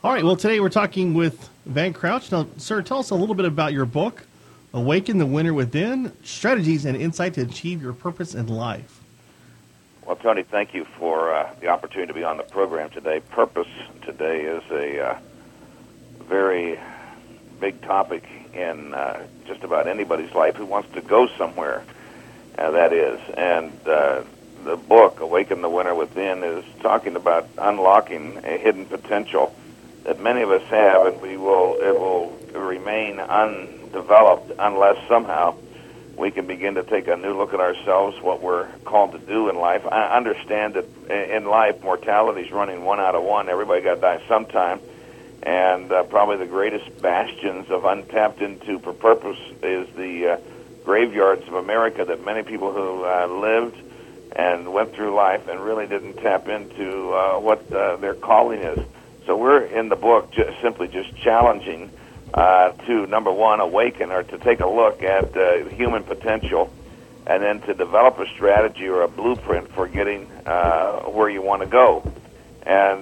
All right, well, today we're talking with Van Crouch. Now, sir, tell us a little bit about your book, Awaken the Winner Within, Strategies and Insight to Achieve Your Purpose in Life. Well, Tony, thank you for the opportunity to be on the program today. Purpose today is a very big topic in just about anybody's life who wants to go somewhere, that is. And the book, Awaken the Winner Within, is talking about unlocking a hidden potential that many of us have, and it will remain undeveloped unless somehow we can begin to take a new look at ourselves, what we're called to do in life. I understand that in life, mortality is running 1 out of 1. Everybody got to die sometime, and probably the greatest bastions of untapped into purpose is the graveyards of America, that many people who lived and went through life and really didn't tap into what their calling is. So we're in the book simply just challenging to, number one, awaken, or to take a look at human potential, and then to develop a strategy or a blueprint for getting where you want to go. And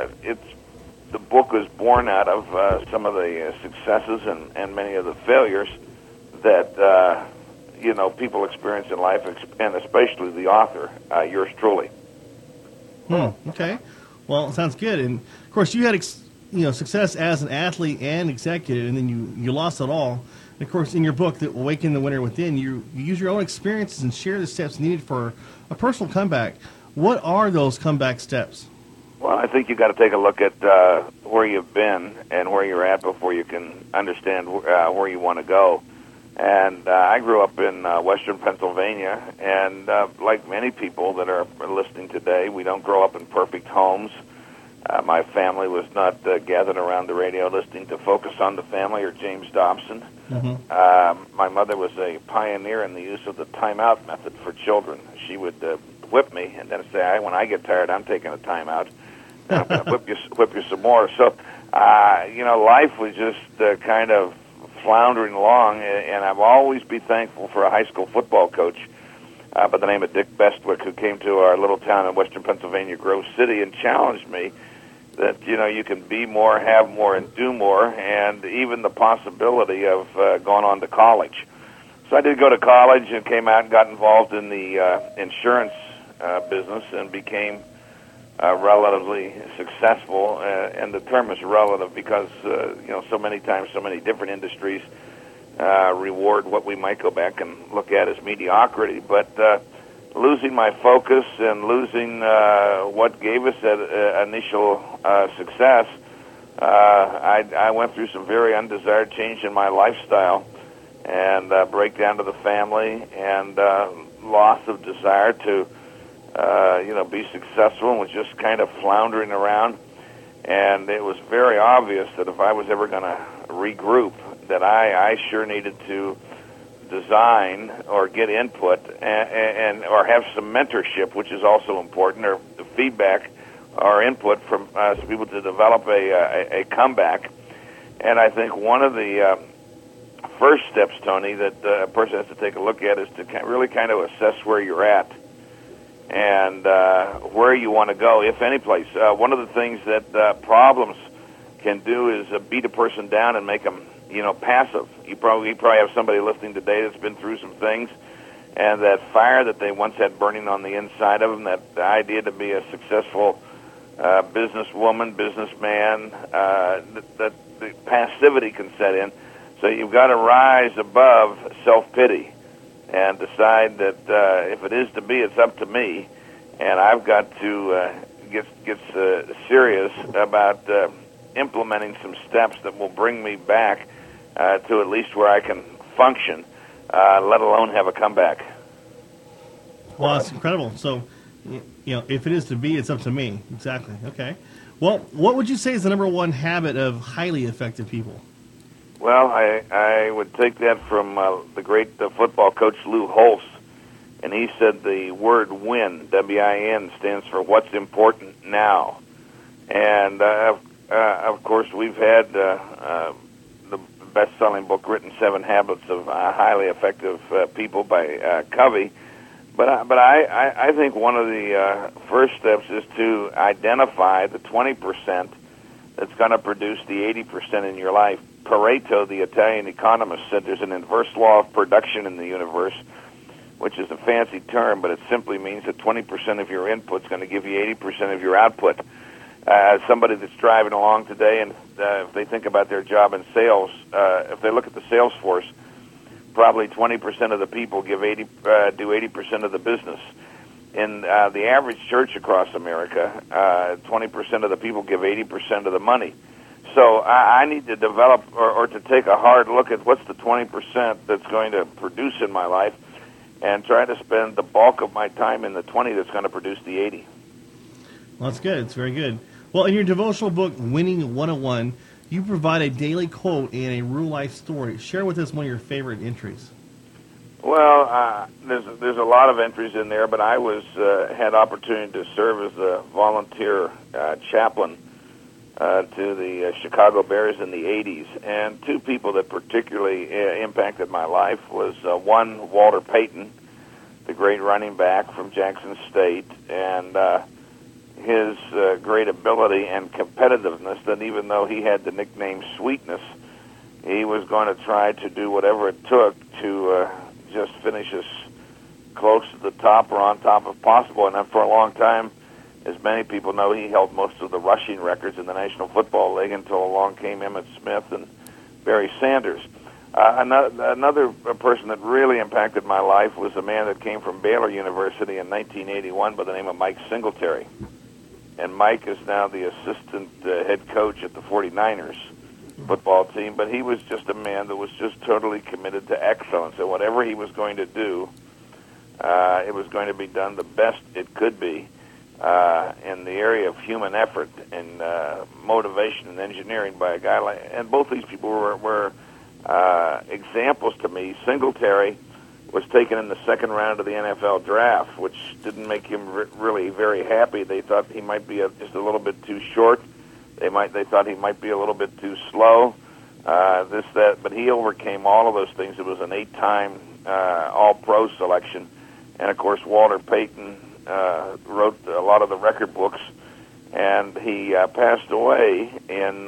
the book is born out of some of the successes and many of the failures that people experience in life, and especially the author, yours truly. Okay. Well, it sounds good. And, of course, you had success as an athlete and executive, and then you lost it all. And of course, in your book, Awaken the Winner Within, you use your own experiences and share the steps needed for a personal comeback. What are those comeback steps? Well, I think you've got to take a look at where you've been and where you're at before you can understand where you want to go. And I grew up in western Pennsylvania, and like many people that are listening today, we don't grow up in perfect homes. My family was not gathered around the radio listening to Focus on the Family or James Dobson. Mm-hmm. My mother was a pioneer in the use of the timeout method for children. She would whip me and then say, when I get tired, I'm taking a timeout. And I'm going to whip you some more. So, life was just kind of floundering along, and I've always been thankful for a high school football coach by the name of Dick Bestwick, who came to our little town in western Pennsylvania, Grove City, and challenged me that, you can be more, have more, and do more, and even the possibility of going on to college. So I did go to college and came out and got involved in the insurance business and became relatively successful, and the term is relative because, so many times, so many different industries reward what we might go back and look at as mediocrity. But losing my focus and losing what gave us that initial success, I went through some very undesired change in my lifestyle and breakdown to the family and loss of desire to be successful, and was just kind of floundering around. And it was very obvious that if I was ever going to regroup, that I sure needed to design or get input and or have some mentorship, which is also important, or feedback or input from people to develop a comeback. And I think one of the first steps, Tony, that a person has to take a look at is to really kind of assess where you're at and where you want to go, if any place. One of the things that problems can do is beat a person down and make them, passive. You probably have somebody listening today that's been through some things, and that fire that they once had burning on the inside of them, that the idea to be a successful businesswoman, businessman, that the passivity can set in. So you've got to rise above self-pity and decide that if it is to be, it's up to me, and I've got to get serious about implementing some steps that will bring me back to at least where I can function, let alone have a comeback. Well, that's incredible. So, if it is to be, it's up to me. Exactly. Okay. Well, what would you say is the number one habit of highly effective people? Well, I would take that from the great football coach Lou Holtz, and he said the word WIN, W-I-N, stands for what's important now. And, of course, we've had the best-selling book written, 7 Habits of Highly Effective People by Covey. But I think one of the first steps is to identify the 20% that's going to produce the 80% in your life. Pareto, the Italian economist, said there's an inverse law of production in the universe, which is a fancy term, but it simply means that 20% of your input is going to give you 80% of your output. Somebody that's driving along today, and if they think about their job in sales, if they look at the sales force, probably 20% of the people do 80% of the business. In the average church across America, 20% of the people give 80% of the money. So I need to develop or to take a hard look at what's the 20% that's going to produce in my life, and try to spend the bulk of my time in the 20 that's going to produce the 80. Well, that's good. It's very good. Well, in your devotional book, Winning 101, you provide a daily quote and a real life story. Share with us one of your favorite entries. Well, there's a lot of entries in there, but I had opportunity to serve as a volunteer chaplain to the Chicago Bears in the 80s, and two people that particularly impacted my life was one, Walter Payton, the great running back from Jackson State, and his great ability and competitiveness, that even though he had the nickname Sweetness, he was going to try to do whatever it took to just finish as close to the top or on top as possible. And then for a long time, as many people know, he held most of the rushing records in the National Football League until along came Emmitt Smith and Barry Sanders. Another person that really impacted my life was a man that came from Baylor University in 1981 by the name of Mike Singletary. And Mike is now the assistant head coach at the 49ers football team, but he was just a man that was just totally committed to excellence. And whatever he was going to do, it was going to be done the best it could be in the area of human effort and motivation and engineering by a guy like. And both these people were examples to me. Singletary was taken in the second round of the NFL draft, which didn't make him really very happy. They thought he might be just a little bit too short. They thought he might be a little bit too slow. But he overcame all of those things. It was an 8-time All-Pro selection, and of course Walter Payton wrote a lot of the record books, and he passed away in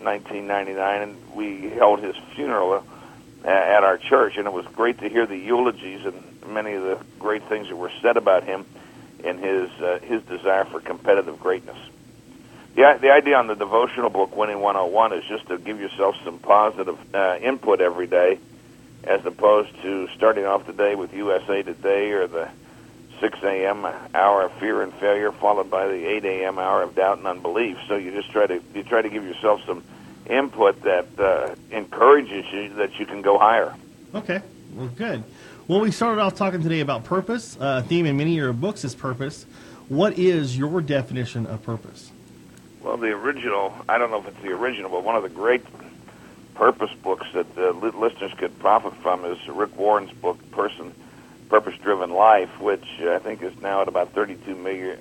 1999, and we held his funeral at our church, and it was great to hear the eulogies and many of the great things that were said about him and his desire for competitive greatness. The idea on the devotional book, Winning 101, is just to give yourself some positive input every day, as opposed to starting off the day with USA Today or the 6 a.m. hour of fear and failure, followed by the 8 a.m. hour of doubt and unbelief. So you just try to give yourself some input that encourages you that you can go higher. Okay, well, good. Well, we started off talking today about purpose. Theme in many of your books is purpose. What is your definition of purpose? Well, the original, I don't know if it's the original, but one of the great purpose books that listeners could profit from is Rick Warren's book, Purpose-Driven Life, which I think is now at about 32 million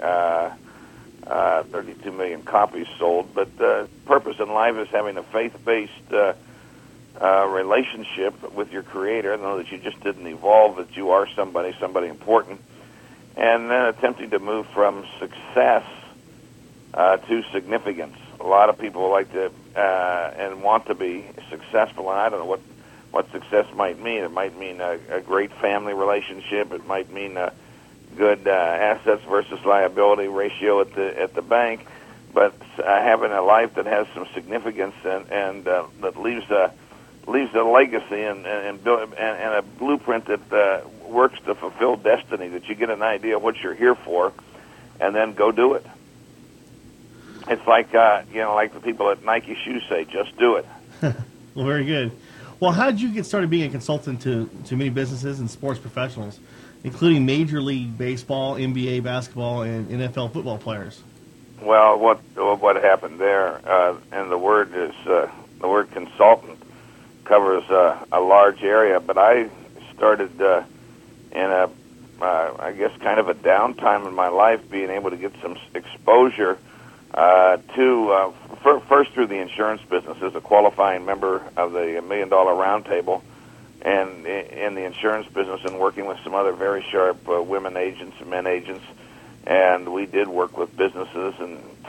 copies sold. But purpose in life is having a faith-based relationship with your Creator, know that you just didn't evolve, that you are somebody important, and then attempting to move from success to significance. A lot of people like to and want to be successful, and I don't know what success might mean. It might mean a great family relationship. It might mean a good assets versus liability ratio at the bank. But having a life that has some significance and that leaves a legacy and a blueprint that works to fulfill destiny. That you get an idea of what you're here for, and then go do it. It's like like the people at Nike shoes say, just do it. Well, very good. Well, how did you get started being a consultant to many businesses and sports professionals, including Major League Baseball, NBA basketball, and NFL football players? Well, what happened there, and the word consultant covers a large area, but I started in I guess kind of a downtime in my life, being able to get some exposure to first through the insurance business as a qualifying member of the $1 Million Roundtable, and in the insurance business, and working with some other very sharp women agents and men agents, and we did work with businesses and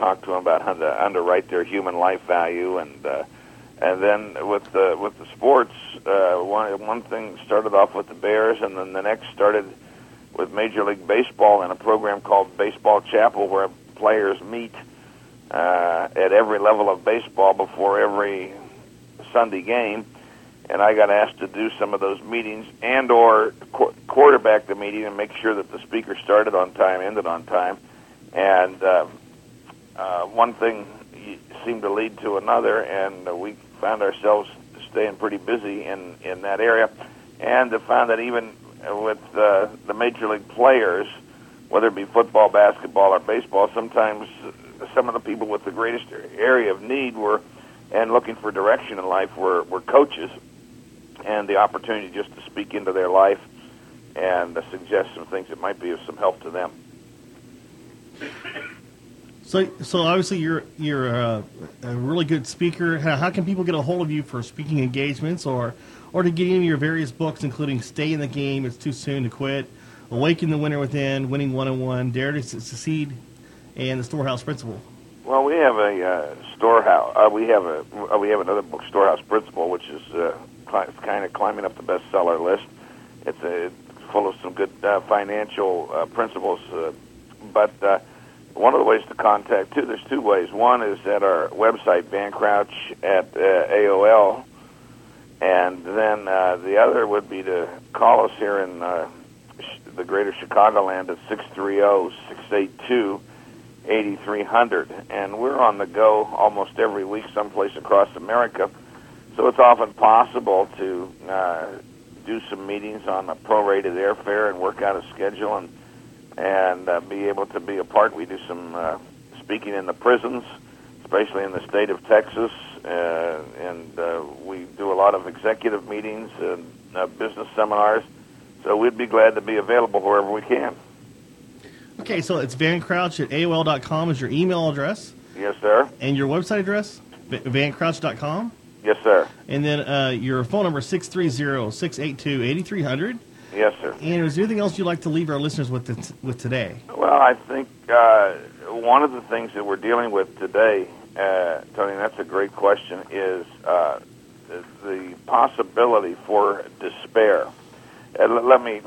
talk to them about how to underwrite their human life value, and then with the sports, one thing started off with the Bears, and then the next started with Major League Baseball in a program called Baseball Chapel, where players meet at every level of baseball before every Sunday game. And I got asked to do some of those meetings and or quarterback the meeting and make sure that the speaker started on time, ended on time. And one thing seemed to lead to another, and we found ourselves staying pretty busy in that area. And found that even with the major league players, whether it be football, basketball, or baseball, sometimes some of the people with the greatest area of need and looking for direction in life were coaches, and the opportunity just to speak into their life and suggest some things that might be of some help to them. So obviously you're a really good speaker. How can people get a hold of you for speaking engagements or to get into your various books, including Stay in the Game, It's Too Soon to Quit, Awaken the Winner Within, Winning 101, Dare to Succeed, and The Storehouse Principle? Well, we have a storehouse. We have another book, Storehouse Principle, which is kind of climbing up the bestseller list. It's full of some good financial principles, but one of the ways to contact, there's two ways. One is at our website, Van Crouch at AOL, and then the other would be to call us here in the greater Chicagoland at 630-682-8300. And we're on the go almost every week someplace across America, so it's often possible to do some meetings on a prorated airfare and work out a schedule and be able to be a part. We do some speaking in the prisons, especially in the state of Texas, and we do a lot of executive meetings and business seminars. So we'd be glad to be available wherever we can. Okay, so it's Van Crouch at AOL.com is your email address. Yes, sir. And your website address, vancrouch.com? Yes, sir. And then your phone number, 630-682-8300. Yes, sir. And is there anything else you'd like to leave our listeners with today? Well, I think one of the things that we're dealing with today, Tony, that's a great question, is the possibility for despair. Let me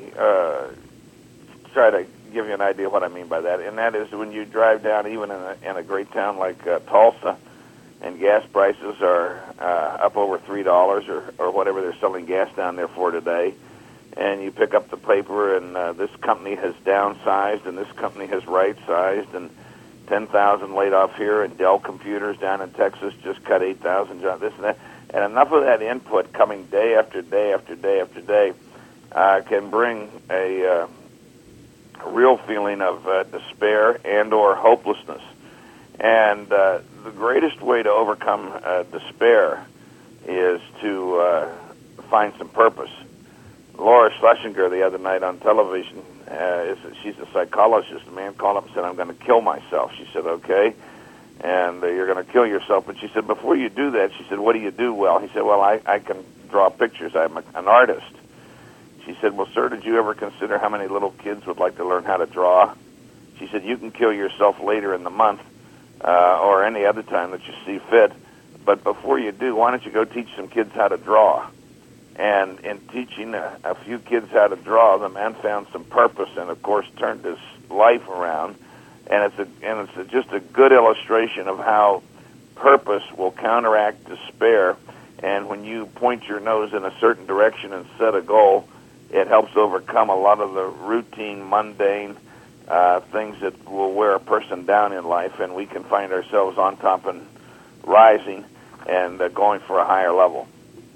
try to give you an idea of what I mean by that. And that is when you drive down, even in a great town like Tulsa, and gas prices are up over $3 or whatever they're selling gas down there for today, and you pick up the paper and this company has downsized and this company has right-sized and 10,000 laid off here, and Dell Computers down in Texas just cut 8,000 jobs, this and that. And enough of that input coming day after day after day after day can bring a real feeling of despair and or hopelessness. And the greatest way to overcome despair is to find some purpose. Laura Schlesinger the other night on television, she's a psychologist. A man called up and said, "I'm going to kill myself." She said, "Okay, and you're going to kill yourself." But she said, "Before you do that," she said, "what do you do well?" He said, "Well, I can draw pictures. I'm an artist." She said, "Well, sir, did you ever consider how many little kids would like to learn how to draw?" She said, "You can kill yourself later in the month or any other time that you see fit. But before you do, why don't you go teach some kids how to draw?" And in teaching a few kids how to draw, the man found some purpose and, of course, turned his life around. And it's just a good illustration of how purpose will counteract despair. And when you point your nose in a certain direction and set a goal, it helps overcome a lot of the routine, mundane things that will wear a person down in life, and we can find ourselves on top and rising and going for a higher level.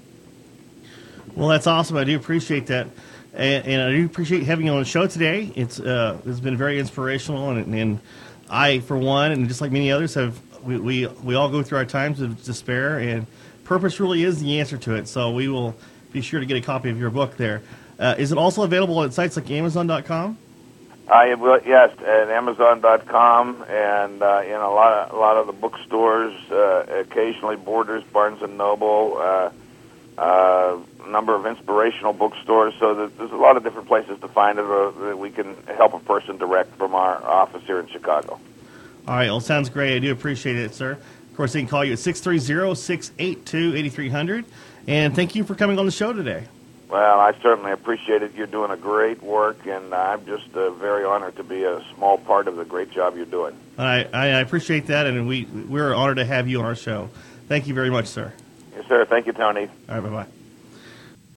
Well, that's awesome. I do appreciate that, and I do appreciate having you on the show today. It's been very inspirational, and I, for one, and just like many others, we all go through our times of despair, and purpose really is the answer to it. So we will be sure to get a copy of your book there. Is it also available at sites like Amazon.com? Yes, at Amazon.com and in a lot of the bookstores, occasionally Borders, Barnes and Noble, a number of inspirational bookstores. So there's a lot of different places to find it, or that we can help a person direct from our office here in Chicago. All right, well, sounds great. I do appreciate it, sir. Of course, they can call you at 630-682-8300. And thank you for coming on the show today. Well, I certainly appreciate it. You're doing a great work, and I'm just very honored to be a small part of the great job you're doing. I appreciate that, and we're honored to have you on our show. Thank you very much, sir. Yes, sir. Thank you, Tony. All right, bye-bye.